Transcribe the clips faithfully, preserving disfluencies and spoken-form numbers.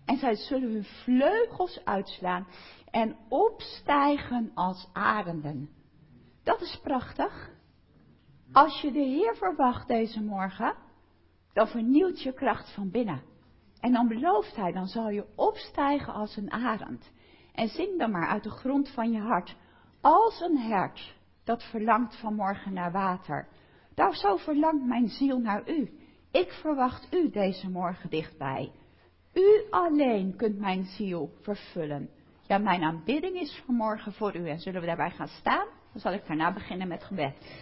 En zij zullen hun vleugels uitslaan en opstijgen als arenden. Dat is prachtig. Als je de Heer verwacht deze morgen, dan vernieuwt je kracht van binnen. En dan belooft hij, dan zal je opstijgen als een arend. En zing dan maar uit de grond van je hart. Als een hert dat verlangt vanmorgen naar water. Daar zo verlangt mijn ziel naar u. Ik verwacht u deze morgen dichtbij. U alleen kunt mijn ziel vervullen. Ja, mijn aanbidding is vanmorgen voor u. En zullen we daarbij gaan staan? Dan zal ik daarna beginnen met gebed.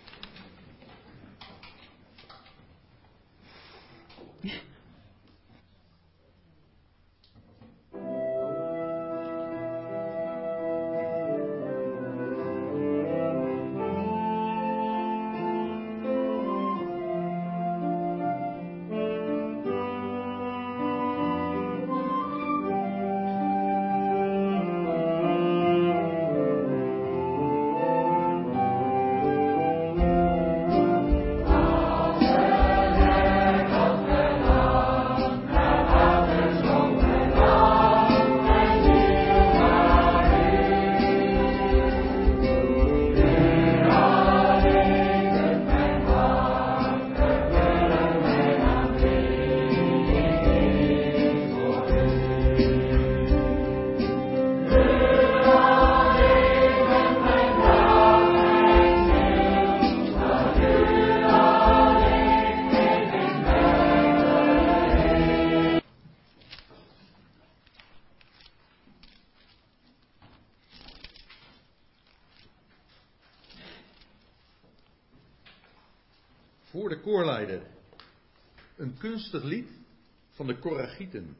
Voor de koorleider. Een kunstig lied van de Koragieten.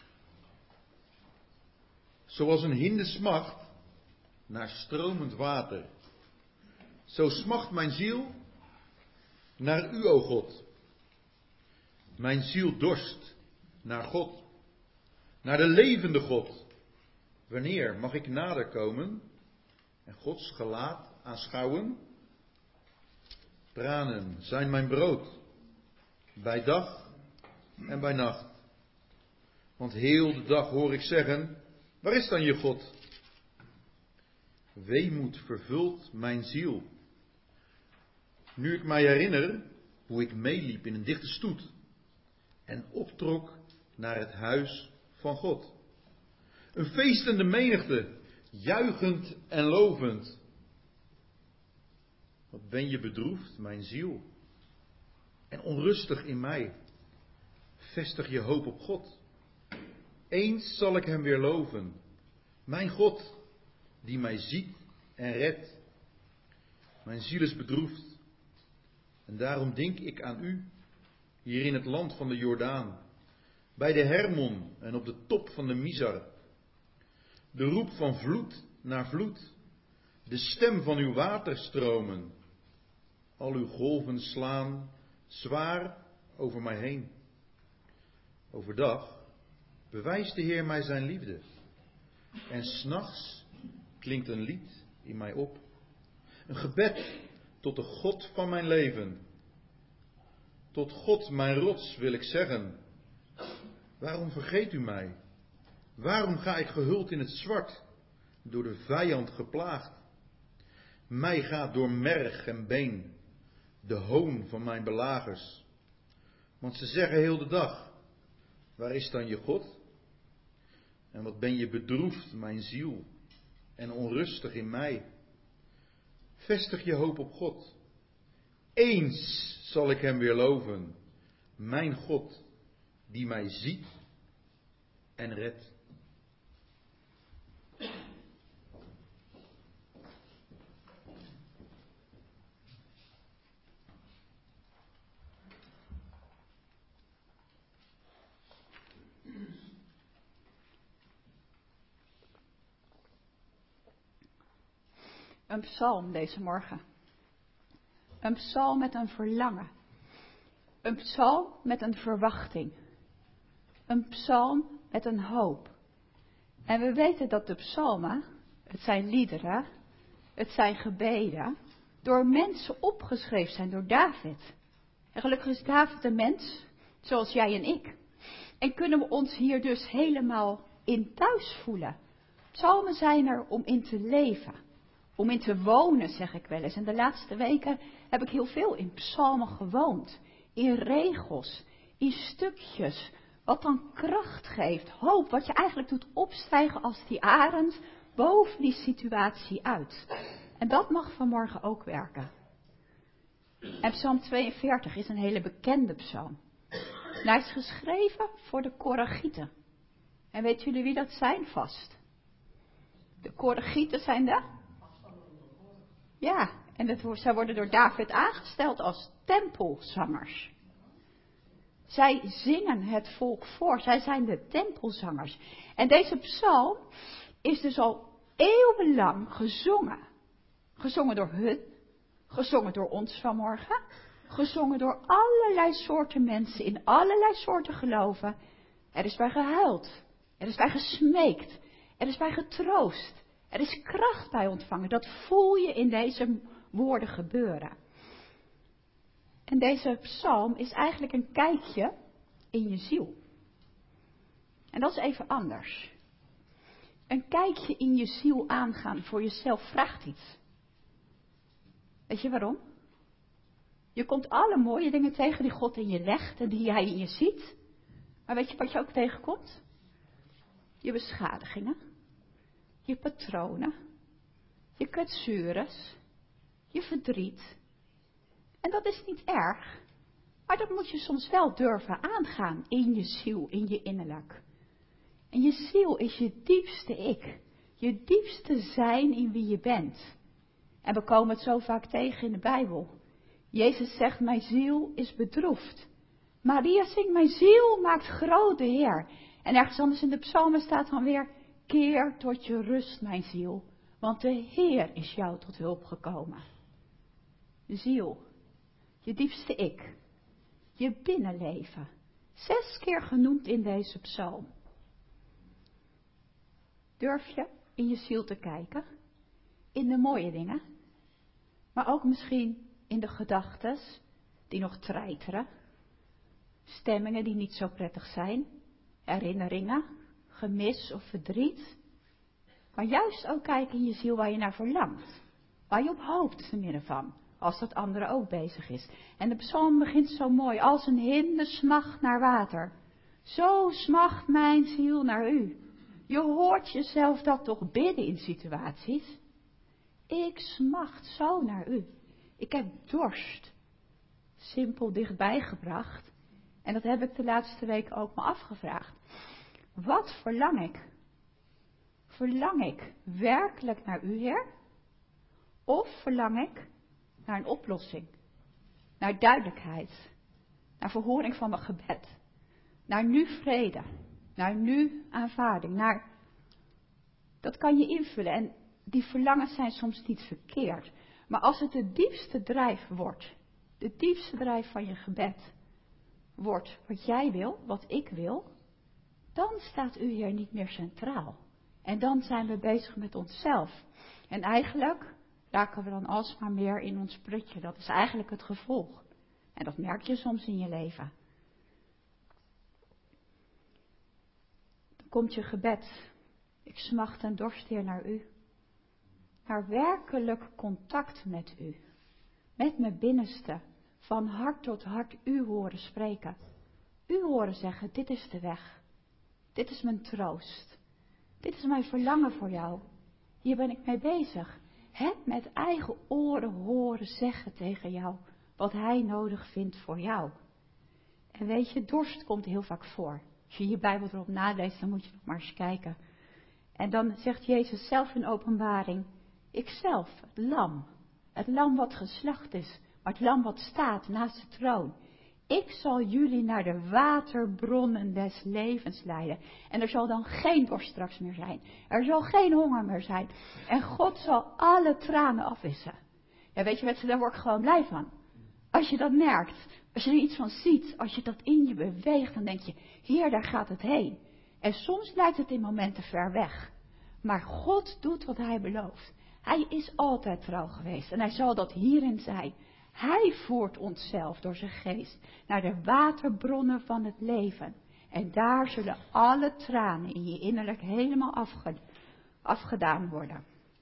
Zoals een hinde smacht naar stromend water. Zo smacht mijn ziel naar u, o God. Mijn ziel dorst naar God. Naar de levende God. Wanneer mag ik nader komen en Gods gelaat aanschouwen? Tranen zijn mijn brood, bij dag en bij nacht. Want heel de dag hoor ik zeggen, waar is dan je God? Weemoed vervult mijn ziel. Nu ik mij herinner hoe ik meeliep in een dichte stoet en optrok naar het huis van God. Een feestende menigte, juichend en lovend. Wat ben je bedroefd, mijn ziel, en onrustig in mij. Vestig je hoop op God. Eens zal ik hem weer loven, mijn God, die mij ziet en redt. Mijn ziel is bedroefd, en daarom denk ik aan u, hier in het land van de Jordaan, bij de Hermon en op de top van de Mizar. De roep van vloed naar vloed, de stem van uw waterstromen. Al uw golven slaan zwaar over mij heen. Overdag bewijst de Heer mij zijn liefde. En 's nachts klinkt een lied in mij op. Een gebed tot de God van mijn leven. Tot God mijn rots wil ik zeggen. Waarom vergeet u mij? Waarom ga ik gehuld in het zwart, door de vijand geplaagd? Mij gaat door merg en been de hoon van mijn belagers. Want ze zeggen heel de dag, waar is dan je God? En wat ben je bedroefd, mijn ziel, en onrustig in mij. Vestig je hoop op God. Eens zal ik hem weer loven, mijn God, die mij ziet en redt. Een psalm deze morgen. Een psalm met een verlangen. Een psalm met een verwachting. Een psalm met een hoop. En we weten dat de psalmen, het zijn liederen, het zijn gebeden, door mensen opgeschreven zijn, door David. En gelukkig is David een mens, zoals jij en ik. En kunnen we ons hier dus helemaal in thuis voelen. Psalmen zijn er om in te leven. Om in te wonen, zeg ik wel eens. En de laatste weken heb ik heel veel in psalmen gewoond. In regels, in stukjes. Wat dan kracht geeft, hoop. Wat je eigenlijk doet opstijgen als die arend boven die situatie uit. En dat mag vanmorgen ook werken. En psalm tweeënveertig is een hele bekende psalm. En hij is geschreven voor de Koragieten. En weten jullie wie dat zijn vast? De Koragieten zijn de... Ja, en dat, zij worden door David aangesteld als tempelzangers. Zij zingen het volk voor. Zij zijn de tempelzangers. En deze psalm is dus al eeuwenlang gezongen. Gezongen door hun. Gezongen door ons vanmorgen. Gezongen door allerlei soorten mensen in allerlei soorten geloven. Er is bij gehuild. Er is bij gesmeekt. Er is bij getroost. Er is kracht bij ontvangen. Dat voel je in deze woorden gebeuren. En deze psalm is eigenlijk een kijkje in je ziel. En dat is even anders. Een kijkje in je ziel aangaan voor jezelf vraagt iets. Weet je waarom? Je komt alle mooie dingen tegen die God in je legt en die hij in je ziet. Maar weet je wat je ook tegenkomt? Je beschadigingen. Je patronen. Je kwetsures. Je verdriet. En dat is niet erg. Maar dat moet je soms wel durven aangaan in je ziel, in je innerlijk. En je ziel is je diepste ik. Je diepste zijn in wie je bent. En we komen het zo vaak tegen in de Bijbel. Jezus zegt, mijn ziel is bedroefd. Maria zingt, mijn ziel maakt groot de Heer. En ergens anders in de psalmen staat dan weer, keer tot je rust, mijn ziel. Want de Heer is jou tot hulp gekomen. De ziel. Je diepste ik. Je binnenleven. Zes keer genoemd in deze psalm. Durf je in je ziel te kijken? In de mooie dingen. Maar ook misschien in de gedachtes die nog treiteren. Stemmingen die niet zo prettig zijn. Herinneringen, gemis of verdriet. Maar juist ook kijken in je ziel waar je naar verlangt. Waar je op hoopt te midden van. Als dat andere ook bezig is. En de psalm begint zo mooi. Als een hinde smacht naar water. Zo smacht mijn ziel naar u. Je hoort jezelf dat toch bidden in situaties. Ik smacht zo naar u. Ik heb dorst. Simpel dichtbij gebracht. En dat heb ik de laatste week ook me afgevraagd. Wat verlang ik? Verlang ik werkelijk naar u, Heer? Of verlang ik naar een oplossing? Naar duidelijkheid? Naar verhoring van mijn gebed? Naar nu vrede? Naar nu aanvaarding? Naar... Dat kan je invullen. En die verlangens zijn soms niet verkeerd. Maar als het de diepste drijf wordt, de diepste drijf van je gebed wordt wat jij wil, wat ik wil, dan staat u hier niet meer centraal. En dan zijn we bezig met onszelf. En eigenlijk raken we dan alsmaar meer in ons prutje. Dat is eigenlijk het gevolg. En dat merk je soms in je leven. Dan komt je gebed. Ik smacht en dorst, Heer, naar u. Naar werkelijk contact met u. Met mijn binnenste. Van hart tot hart u horen spreken. U horen zeggen, dit is de weg. Dit is mijn troost. Dit is mijn verlangen voor jou. Hier ben ik mee bezig. Het met eigen oren horen zeggen tegen jou. Wat hij nodig vindt voor jou. En weet je, dorst komt heel vaak voor. Als je je Bijbel erop naleest, dan moet je nog maar eens kijken. En dan zegt Jezus zelf in openbaring. Ikzelf, het lam. Het lam wat geslacht is. Maar het lam wat staat naast de troon. Ik zal jullie naar de waterbronnen des levens leiden. En er zal dan geen dorst straks meer zijn. Er zal geen honger meer zijn. En God zal alle tranen afwissen. Ja, weet je mensen, daar word ik gewoon blij van. Als je dat merkt. Als je er iets van ziet. Als je dat in je beweegt. Dan denk je, Heer, daar gaat het heen. En soms lijkt het in momenten ver weg. Maar God doet wat hij belooft. Hij is altijd trouw geweest. En hij zal dat hierin zijn. Hij voert onszelf door zijn geest naar de waterbronnen van het leven. En daar zullen alle tranen in je innerlijk helemaal afge, afgedaan worden.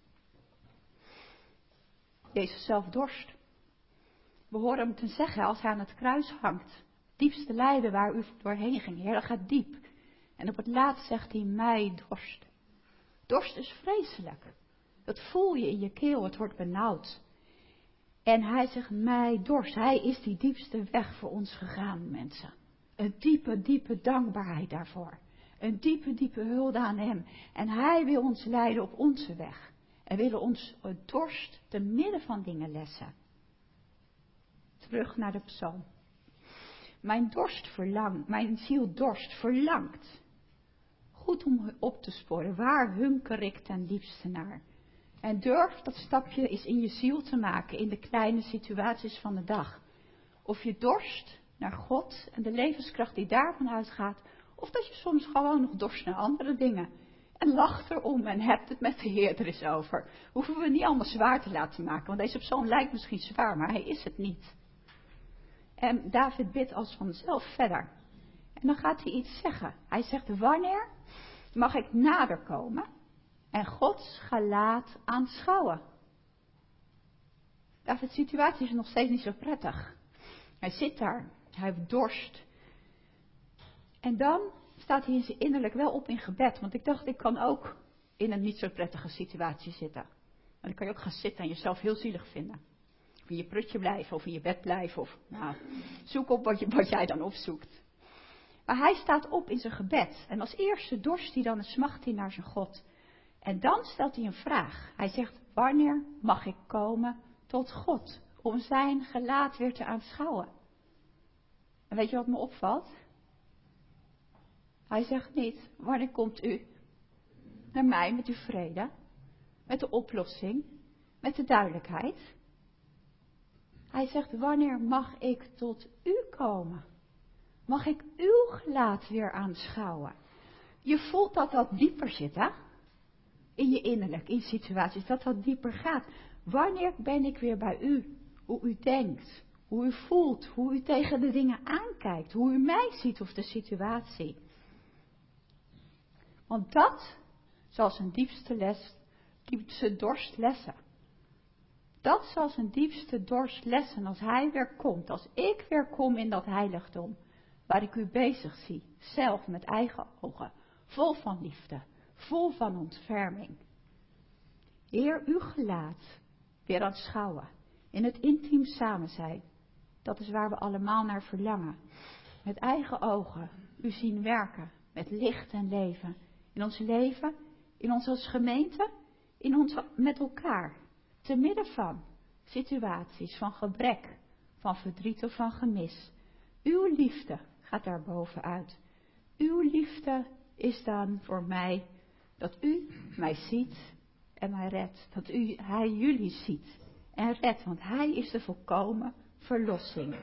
Jezus zelf dorst. We horen hem te zeggen als hij aan het kruis hangt. Diepste lijden waar u doorheen ging. Heer, dat gaat diep. En op het laatst zegt hij, mij dorst. Dorst is vreselijk. Dat voel je in je keel, het wordt benauwd. En hij zegt, mij dorst. Hij is die diepste weg voor ons gegaan, mensen. Een diepe, diepe dankbaarheid daarvoor. Een diepe, diepe hulde aan hem. En hij wil ons leiden op onze weg. En wil ons dorst te midden van dingen lessen. Terug naar de psalm. Mijn dorst verlangt, mijn ziel dorst verlangt. Goed om op te sporen, waar hunker ik ten diepste naar? En durf dat stapje eens in je ziel te maken, in de kleine situaties van de dag. Of je dorst naar God en de levenskracht die daarvan uitgaat, of dat je soms gewoon nog dorst naar andere dingen. En lacht erom en hebt het met de Heer er eens over. Hoeven we niet allemaal zwaar te laten maken, want deze psalm lijkt misschien zwaar, maar hij is het niet. En David bidt als vanzelf verder. En dan gaat hij iets zeggen. Hij zegt, wanneer mag ik nader komen en Gods gelaat aanschouwen? David's situatie is nog steeds niet zo prettig. Hij zit daar, hij heeft dorst. En dan staat hij in zijn innerlijk wel op in gebed. Want ik dacht, ik kan ook in een niet zo prettige situatie zitten. Maar dan kan je ook gaan zitten en jezelf heel zielig vinden. Of in je prutje blijven, of in je bed blijven. Of nou, zoek op wat, je, wat jij dan opzoekt. Maar hij staat op in zijn gebed. En als eerste dorst hij dan en smacht hij naar zijn God. En dan stelt hij een vraag. Hij zegt, wanneer mag ik komen tot God? Om zijn gelaat weer te aanschouwen. En weet je wat me opvalt? Hij zegt niet, wanneer komt u naar mij met uw vrede? Met de oplossing? Met de duidelijkheid? Hij zegt, wanneer mag ik tot u komen? Mag ik uw gelaat weer aanschouwen? Je voelt dat dat dieper zit, hè? In je innerlijk, in situaties, dat dat dieper gaat. Wanneer ben ik weer bij u? Hoe u denkt, hoe u voelt, hoe u tegen de dingen aankijkt, hoe u mij ziet of de situatie. Want dat zal zijn diepste les, diepste dorst lessen. Dat zal zijn diepste dorst lessen als hij weer komt, als ik weer kom in dat heiligdom, waar ik u bezig zie, zelf met eigen ogen, vol van liefde, vol van ontferming. Heer, uw gelaat weer aanschouwen, in het intiem samen zijn, dat is waar we allemaal naar verlangen. Met eigen ogen u zien werken, met licht en leven, in ons leven, in ons als gemeente, in ons met elkaar. Te midden van situaties van gebrek, van verdriet of van gemis. Uw liefde gaat daar bovenuit. Uw liefde is dan voor mij dat u mij ziet en mij redt. Dat u, hij jullie ziet en redt, want hij is de volkomen verlossing.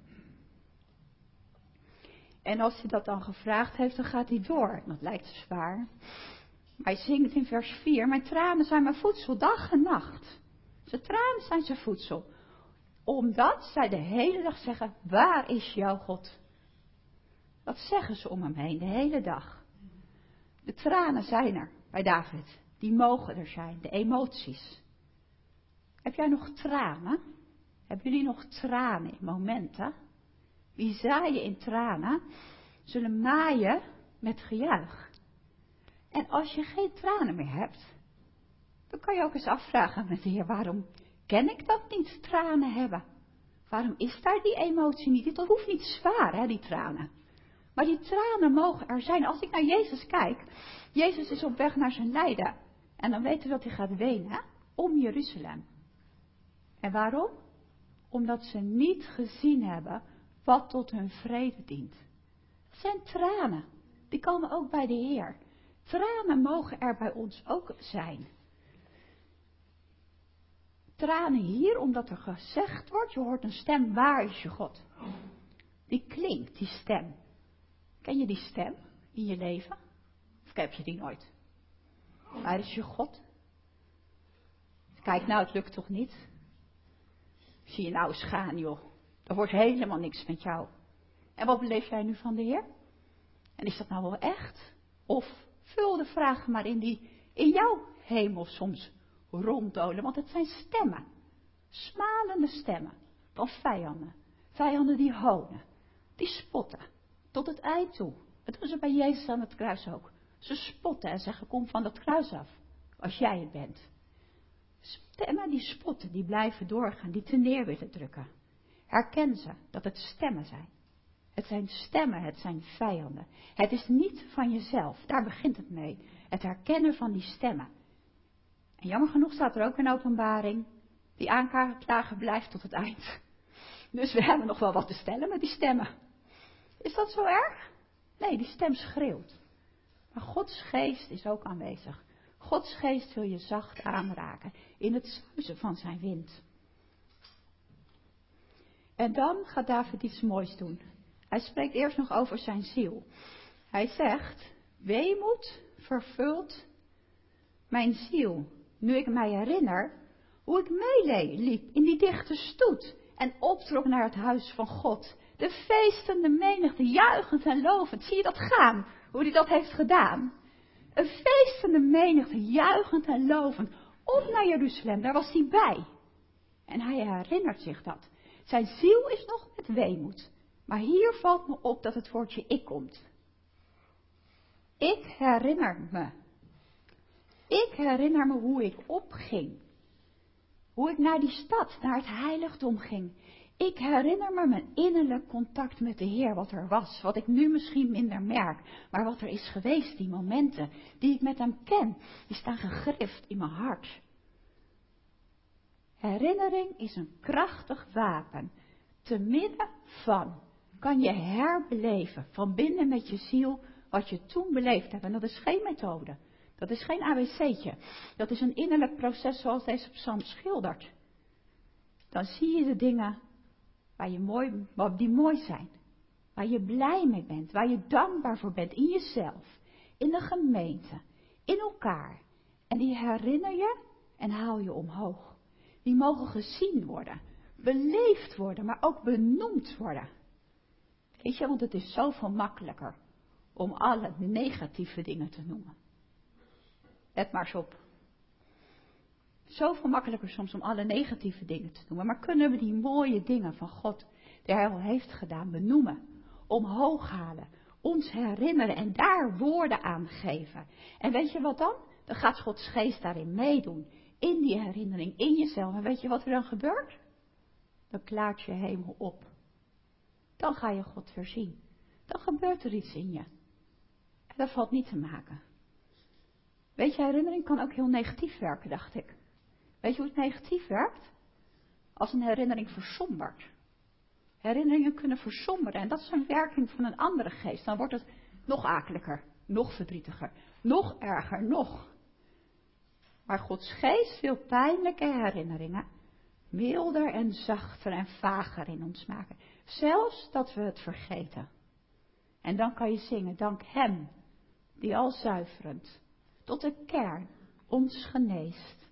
En als hij dat dan gevraagd heeft, dan gaat hij door. Dat lijkt zwaar. Maar hij zingt in vers vier, mijn tranen zijn mijn voedsel dag en nacht. Zijn tranen zijn zijn voedsel. Omdat zij de hele dag zeggen, waar is jouw God? Dat zeggen ze om hem heen, de hele dag. De tranen zijn er bij David. Die mogen er zijn, de emoties. Heb jij nog tranen? Hebben jullie nog tranen in momenten? Wie zaaien in tranen, zullen maaien met gejuich. En als je geen tranen meer hebt, dan kan je ook eens afvragen met de Heer, waarom ken ik dat niet, tranen hebben? Waarom is daar die emotie niet? Dat hoeft niet zwaar, hè, die tranen. Maar die tranen mogen er zijn. Als ik naar Jezus kijk, Jezus is op weg naar zijn lijden. En dan weten we dat hij gaat wenen om Jeruzalem. En waarom? Omdat ze niet gezien hebben wat tot hun vrede dient. Dat zijn tranen. Die komen ook bij de Heer. Tranen mogen er bij ons ook zijn. Tranen hier omdat er gezegd wordt, je hoort een stem, waar is je God? Die klinkt, die stem. Ken je die stem in je leven? Of heb je die nooit? Waar is je God? Kijk nou, het lukt toch niet? Zie je nou eens gaan, joh. Er wordt helemaal niks met jou. En wat beleef jij nu van de Heer? En is dat nou wel echt? Of vul de vraag maar in die in jouw hemel soms ronddolen. Want het zijn stemmen. Smalende stemmen van vijanden. Vijanden die honen. Die spotten. Tot het eind toe. Dat doen ze bij Jezus aan het kruis ook. Ze spotten en zeggen, kom van dat kruis af. Als jij het bent. Stemmen die spotten, die blijven doorgaan. Die te neer willen drukken. Herken ze dat het stemmen zijn. Het zijn stemmen, het zijn vijanden. Het is niet van jezelf, daar begint het mee. Het herkennen van die stemmen. En jammer genoeg staat er ook een openbaring. Die aanklager blijft tot het eind. Dus we hebben nog wel wat te stellen met die stemmen. Is dat zo erg? Nee, die stem schreeuwt. Maar Gods geest is ook aanwezig. Gods geest wil je zacht aanraken. In het zuizen van zijn wind. En dan gaat David iets moois doen. Hij spreekt eerst nog over zijn ziel. Hij zegt, weemoed vervult mijn ziel. Nu ik mij herinner hoe ik meeliep in die dichte stoet en optrok naar het huis van God. De feestende menigte, juichend en lovend. Zie je dat gaan? Hoe hij dat heeft gedaan? Een feestende menigte, juichend en lovend. Op naar Jeruzalem, daar was hij bij. En hij herinnert zich dat. Zijn ziel is nog met weemoed. Maar hier valt me op dat het woordje ik komt. Ik herinner me. Ik herinner me hoe ik opging. Hoe ik naar die stad, naar het heiligdom ging. Ik herinner me mijn innerlijk contact met de Heer, wat er was. Wat ik nu misschien minder merk. Maar wat er is geweest, die momenten die ik met hem ken. Die staan gegrift in mijn hart. Herinnering is een krachtig wapen. Te midden van kan je herbeleven van binnen met je ziel wat je toen beleefd hebt. En dat is geen methode. Dat is geen A B C'tje. Dat is een innerlijk proces zoals deze psalm schildert. Dan zie je de dingen waar je mooi, die mooi zijn. Waar je blij mee bent. Waar je dankbaar voor bent. In jezelf. In de gemeente. In elkaar. En die herinner je en haal je omhoog. Die mogen gezien worden. Beleefd worden. Maar ook benoemd worden. Weet je, want het is zoveel makkelijker om alle negatieve dingen te noemen. Let maar eens op. Zoveel makkelijker soms om alle negatieve dingen te noemen. Maar kunnen we die mooie dingen van God, die hij al heeft gedaan, benoemen. Omhoog halen. Ons herinneren en daar woorden aan geven. En weet je wat dan? Dan gaat Gods geest daarin meedoen. In die herinnering, in jezelf. En weet je wat er dan gebeurt? Dan klaart je hemel op. Dan ga je God weer zien. Dan gebeurt er iets in je. En dat valt niet te maken. Weet je, herinnering kan ook heel negatief werken, dacht ik. Weet je hoe het negatief werkt? Als een herinnering versombert. Herinneringen kunnen versomberen. En dat is een werking van een andere geest. Dan wordt het nog akeliger, nog verdrietiger, nog erger, nog. Maar Gods geest wil pijnlijke herinneringen milder en zachter en vager in ons maken. Zelfs dat we het vergeten. En dan kan je zingen, dank hem, die al zuiverend tot de kern ons geneest.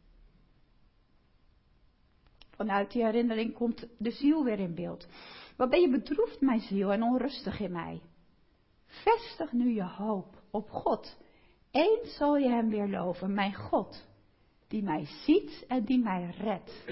Vanuit die herinnering komt de ziel weer in beeld. Wat ben je bedroefd, mijn ziel, en onrustig in mij? Vestig nu je hoop op God. Eens zal je hem weer loven, mijn God, die mij ziet en die mij redt.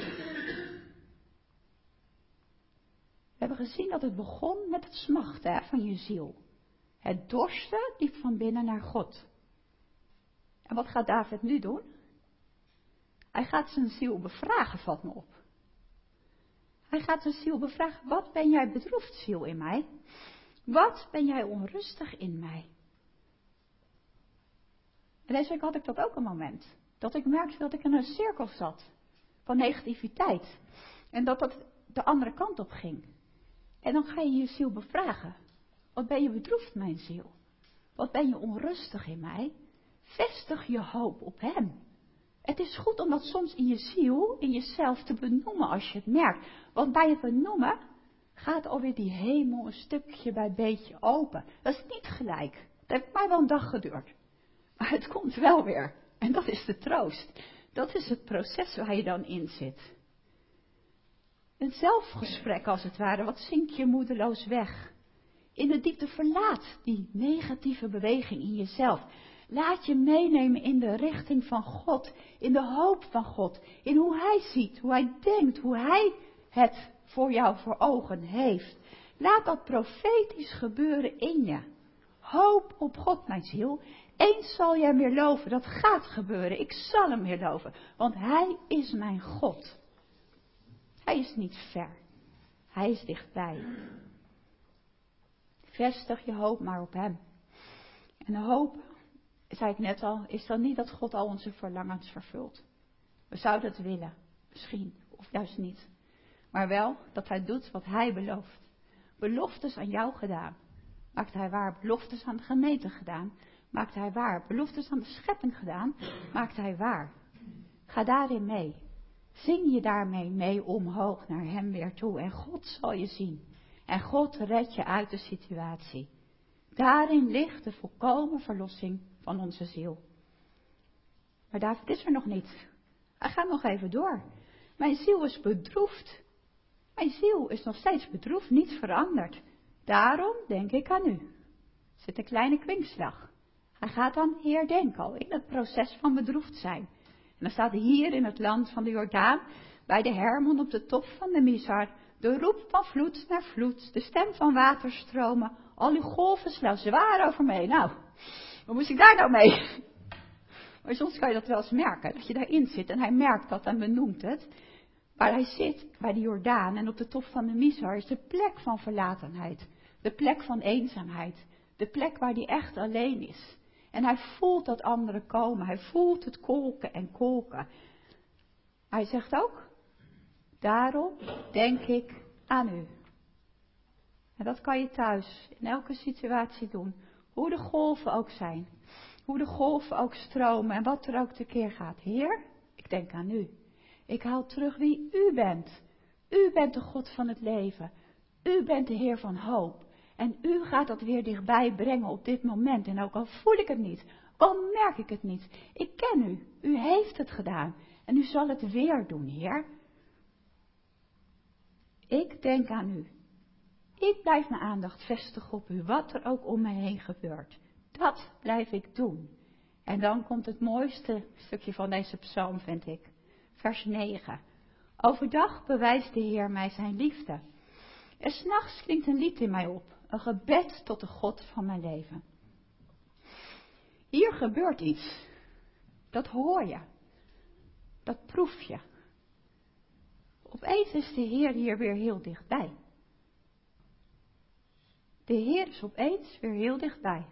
We hebben gezien dat het begon met het smachten hè, van je ziel. Het dorsten diep van binnen naar God. En wat gaat David nu doen? Hij gaat zijn ziel bevragen, valt me op. Hij gaat zijn ziel bevragen, wat ben jij bedroefd, ziel, in mij? Wat ben jij onrustig in mij? En deze week had ik dat ook een moment. Dat ik merkte dat ik in een cirkel zat van negativiteit. En dat dat de andere kant op ging. En dan ga je je ziel bevragen. Wat ben je bedroefd, mijn ziel? Wat ben je onrustig in mij? Vestig je hoop op hem. Het is goed om dat soms in je ziel, in jezelf te benoemen als je het merkt. Want bij het benoemen gaat alweer die hemel een stukje bij beetje open. Dat is niet gelijk. Dat heeft mij wel een dag geduurd. Maar het komt wel weer. En dat is de troost. Dat is het proces waar je dan in zit. Een zelfgesprek als het ware. Wat zink je moedeloos weg? In de diepte verlaat die negatieve beweging in jezelf. Laat je meenemen in de richting van God, in de hoop van God, in hoe Hij ziet, hoe Hij denkt, hoe Hij het voor jou voor ogen heeft. Laat dat profetisch gebeuren in je. Hoop op God, mijn ziel. Eens zal jij hem weer loven. Dat gaat gebeuren. Ik zal hem weer loven. Want Hij is mijn God. Hij is niet ver. Hij is dichtbij. Vestig je hoop maar op Hem. En de hoop, zei ik net al, is dan niet dat God al onze verlangens vervult. We zouden het willen. Misschien. Of juist niet. Maar wel dat Hij doet wat Hij belooft. Beloftes aan jou gedaan. Maakt Hij waar. Beloftes aan de gemeente gedaan. Maakt Hij waar. Beloftes aan de schepping gedaan. Maakt Hij waar. Ga daarin mee. Zing je daarmee mee omhoog naar Hem weer toe. En God zal je zien. En God redt je uit de situatie. Daarin ligt de volkomen verlossing van onze ziel. Maar David is er nog niet. Hij gaat nog even door. Mijn ziel is bedroefd. Mijn ziel is nog steeds bedroefd, niet veranderd. Daarom denk ik aan u. Er zit een kleine kwinkslag. Hij gaat dan herdenken al in het proces van bedroefd zijn. En dan staat hier in het land van de Jordaan, bij de Hermon op de top van de Mizar, de roep van vloed naar vloed, de stem van waterstromen, al uw golven slaan zwaar over me heen. Nou, wat moest ik daar nou mee? Maar soms kan je dat wel eens merken, dat je daarin zit en hij merkt dat en benoemt het. Waar hij zit, bij de Jordaan en op de top van de Mizar, is de plek van verlatenheid. De plek van eenzaamheid. De plek waar hij echt alleen is. En hij voelt dat anderen komen. Hij voelt het kolken en kolken. Hij zegt ook, daarom denk ik aan u. En dat kan je thuis in elke situatie doen. Hoe de golven ook zijn. Hoe de golven ook stromen en wat er ook tekeer gaat. Heer, ik denk aan u. Ik haal terug wie u bent. U bent de God van het leven. U bent de Heer van hoop. En u gaat dat weer dichtbij brengen op dit moment. En ook al voel ik het niet, ook al merk ik het niet. Ik ken u. U heeft het gedaan. En u zal het weer doen, Heer. Ik denk aan u. Ik blijf mijn aandacht vestigen op u, wat er ook om me heen gebeurt. Dat blijf ik doen. En dan komt het mooiste stukje van deze psalm, vind ik. Vers negen. Overdag bewijst de Heer mij zijn liefde. En 's nachts klinkt een lied in mij op. Een gebed tot de God van mijn leven. Hier gebeurt iets. Dat hoor je. Dat proef je. Opeens is de Heer hier weer heel dichtbij. De Heer is opeens weer heel dichtbij.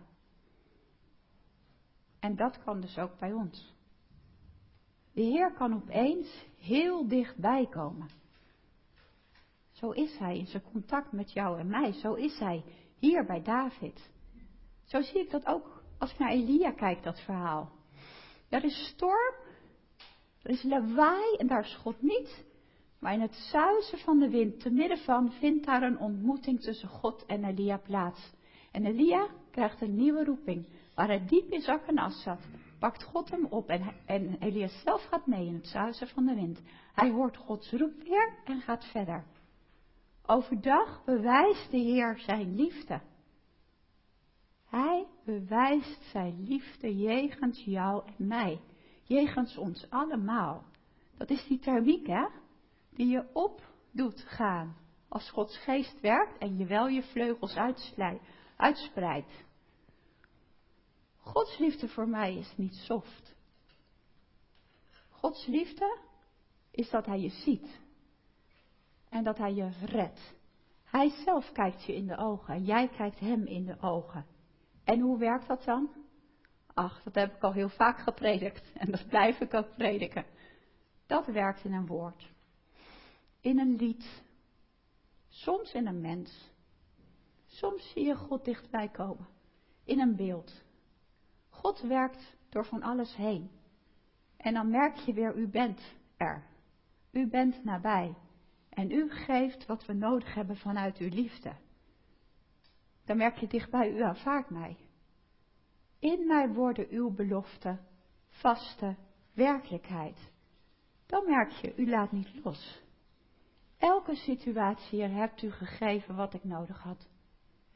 En dat kan dus ook bij ons. De Heer kan opeens heel dichtbij komen. Zo is Hij in zijn contact met jou en mij. Zo is Hij hier bij David. Zo zie ik dat ook als ik naar Elia kijk, dat verhaal. Er is storm, er is lawaai en daar is God niet. Maar in het suizen van de wind, te midden van, vindt daar een ontmoeting tussen God en Elia plaats. En Elia krijgt een nieuwe roeping. Waar hij diep in zak en as zat, pakt God hem op en, en Elia zelf gaat mee in het suizen van de wind. Hij hoort Gods roep weer en gaat verder. Overdag bewijst de Heer zijn liefde. Hij bewijst zijn liefde jegens jou en mij. Jegens ons allemaal. Dat is die thermiek, hè? Die je op doet gaan. Als Gods geest werkt en je wel je vleugels uitspreidt. Gods liefde voor mij is niet soft. Gods liefde is dat Hij je ziet. En dat Hij je redt. Hij zelf kijkt je in de ogen en jij kijkt Hem in de ogen. En hoe werkt dat dan? Ach, dat heb ik al heel vaak gepredikt en dat blijf ik ook prediken. Dat werkt in een woord. In een lied. Soms in een mens. Soms zie je God dichtbij komen. In een beeld. God werkt door van alles heen. En dan merk je weer, u bent er. U bent nabij. En u geeft wat we nodig hebben vanuit uw liefde. Dan merk je dichtbij, u aanvaardt mij. In mij worden uw beloften vaste werkelijkheid. Dan merk je, u laat niet los. Elke situatie hebt u gegeven wat ik nodig had.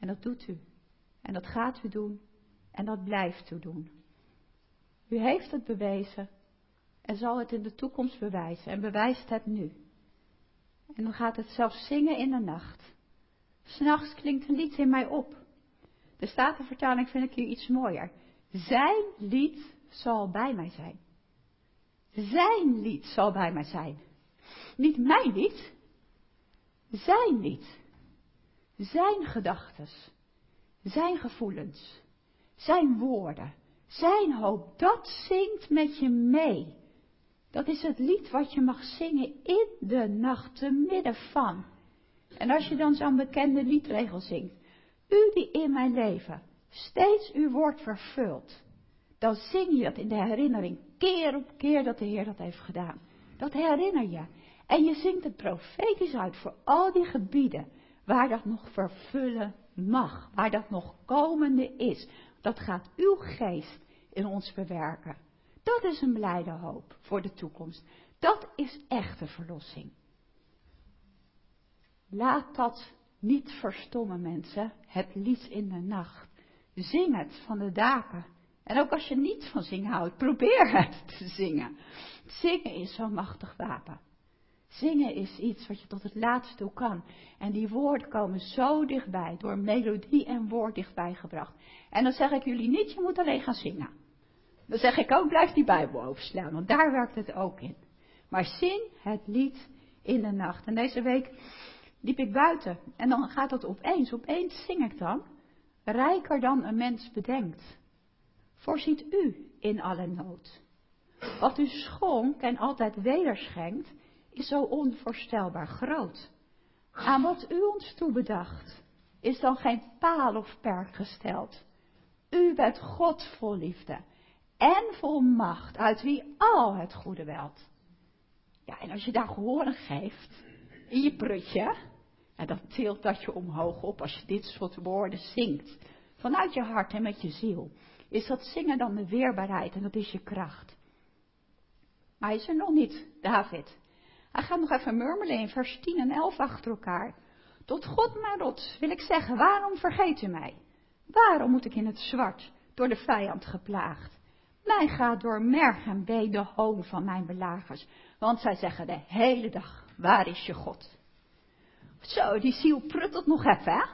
En dat doet u. En dat gaat u doen. En dat blijft u doen. U heeft het bewezen. En zal het in de toekomst bewijzen. En bewijst het nu. En dan gaat het zelfs zingen in de nacht. 'S'nachts klinkt een lied in mij op. De Statenvertaling vind ik hier iets mooier. Zijn lied zal bij mij zijn. Zijn lied zal bij mij zijn. Niet mijn lied. Zijn lied. Zijn gedachtes. Zijn gevoelens. Zijn woorden. Zijn hoop. Dat zingt met je mee. Dat is het lied wat je mag zingen in de nacht, te midden van. En als je dan zo'n bekende liedregel zingt. U die in mijn leven steeds uw woord vervult. Dan zing je dat in de herinnering. Keer op keer dat de Heer dat heeft gedaan. Dat herinner je. En je zingt het profetisch uit voor al die gebieden. Waar dat nog vervullen mag. Waar dat nog komende is. Dat gaat uw geest in ons bewerken. Dat is een blijde hoop voor de toekomst. Dat is echte verlossing. Laat dat niet verstommen, mensen. Het lied in de nacht. Zing het van de daken. En ook als je niet van zingen houdt, probeer het te zingen. Zingen is zo'n machtig wapen. Zingen is iets wat je tot het laatste toe kan. En die woorden komen zo dichtbij, door melodie en woord dichtbij gebracht. En dan zeg ik jullie niet, je moet alleen gaan zingen. Dan zeg ik ook, blijf die Bijbel openslaan, want daar werkt het ook in. Maar zing het lied in de nacht. En deze week liep ik buiten en dan gaat dat opeens, opeens zing ik dan. Rijker dan een mens bedenkt. Voorziet u in alle nood. Wat u schonk en altijd wederschenkt, is zo onvoorstelbaar groot. Aan wat u ons toebedacht, is dan geen paal of perk gesteld. U bent God vol liefde en vol macht, uit wie al het goede welt. Ja, en als je daar gehoor aan geeft, in je prutje, en dan tilt dat je omhoog op als je dit soort woorden zingt. Vanuit je hart en met je ziel. Is dat zingen dan de weerbaarheid en dat is je kracht. Maar hij is er nog niet, David. Hij gaat nog even murmelen in vers tien en elf achter elkaar. Tot God mijn rots wil ik zeggen, waarom vergeet u mij? Waarom moet ik in het zwart, door de vijand geplaagd? Mij gaat door merg en been de hoon van mijn belagers. Want zij zeggen de hele dag, waar is je God? Zo, die ziel pruttelt nog even, hè?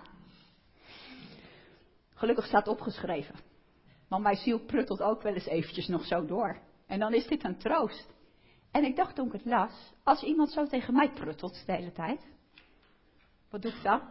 Gelukkig staat opgeschreven. Want mijn ziel pruttelt ook wel eens eventjes nog zo door. En dan is dit een troost. En ik dacht toen ik het las, als iemand zo tegen mij pruttelt de hele tijd. Wat doe ik dan?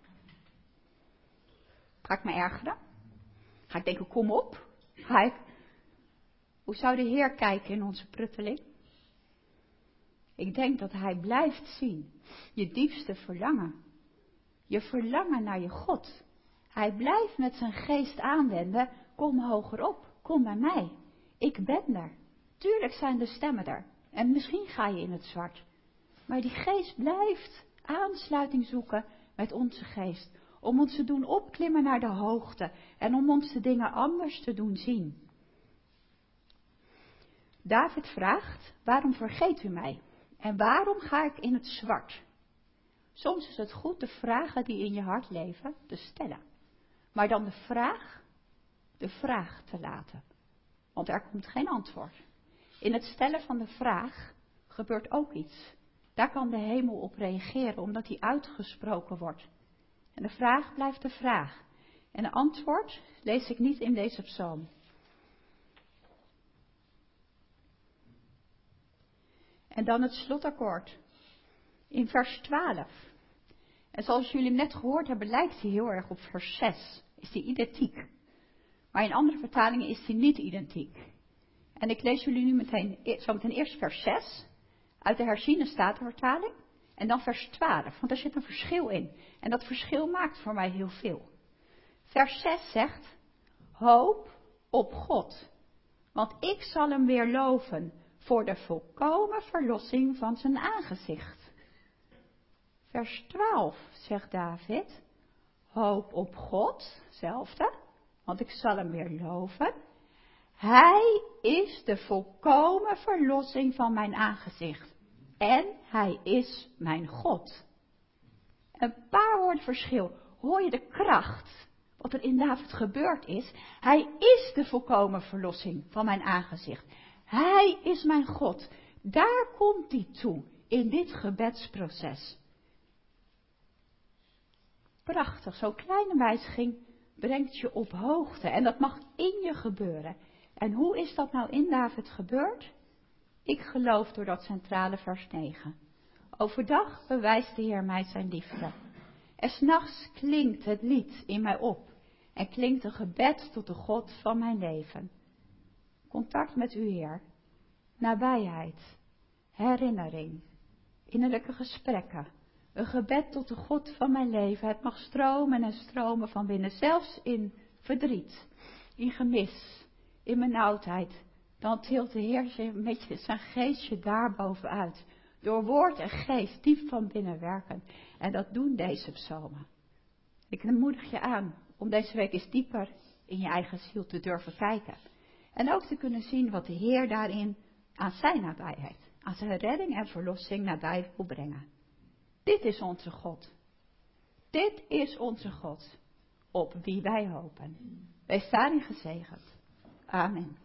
Ga ik me ergeren? Ga ik denken, kom op? Ga ik... Hoe zou de Heer kijken in onze prutteling? Ik denk dat Hij blijft zien. Je diepste verlangen. Je verlangen naar je God. Hij blijft met zijn geest aanwenden. Kom hoger op. Kom bij mij. Ik ben er. Tuurlijk zijn de stemmen er. En misschien ga je in het zwart. Maar die geest blijft aansluiting zoeken met onze geest. Om ons te doen opklimmen naar de hoogte. En om ons de dingen anders te doen zien. David vraagt, waarom vergeet u mij? En waarom ga ik in het zwart? Soms is het goed de vragen die in je hart leven te stellen. Maar dan de vraag, de vraag te laten. Want er komt geen antwoord. In het stellen van de vraag gebeurt ook iets. Daar kan de hemel op reageren, omdat die uitgesproken wordt. En de vraag blijft de vraag. En de antwoord lees ik niet in deze psalm. En dan het slotakkoord. In vers twaalf. En zoals jullie net gehoord hebben, lijkt hij heel erg op vers zes. Is die identiek. Maar in andere vertalingen is die niet identiek. En ik lees jullie nu meteen, zo meteen eerst vers zes. Uit de herziene statenvertaling. En dan vers twaalf. Want daar zit een verschil in. En dat verschil maakt voor mij heel veel. Vers zes zegt. Hoop op God. Want ik zal hem weer loven. Voor de volkomen verlossing van zijn aangezicht. Vers twaalf zegt David. Hoop op God. Zelfde. Want ik zal hem weer loven. Hij is de volkomen verlossing van mijn aangezicht. En hij is mijn God. Een paar woorden verschil. hoor je de kracht, wat er in David gebeurd is. Hij is de volkomen verlossing van mijn aangezicht. Hij is mijn God. Daar komt hij toe in dit gebedsproces. Prachtig, zo'n kleine wijziging brengt je op hoogte. En dat mag in je gebeuren. En hoe is dat nou in David gebeurd? Ik geloof door dat centrale vers negen. Overdag bewijst de Heer mij zijn liefde. En 's nachts klinkt het lied in mij op. En klinkt een gebed tot de God van mijn leven. Contact met uw Heer. Nabijheid. Herinnering. Innerlijke gesprekken. Een gebed tot de God van mijn leven. Het mag stromen en stromen van binnen. Zelfs in verdriet. In gemis. In benauwdheid. Dan tilt de Heer met zijn geestje daarbovenuit. Door woord en geest diep van binnen werken. En dat doen deze psalmen. Ik moedig je aan om deze week eens dieper in je eigen ziel te durven kijken. En ook te kunnen zien wat de Heer daarin aan zijn nabijheid, aan zijn redding en verlossing nabij wil brengen. Dit is onze God. Dit is onze God, op wie wij hopen. Wees daarin gezegend. Amen.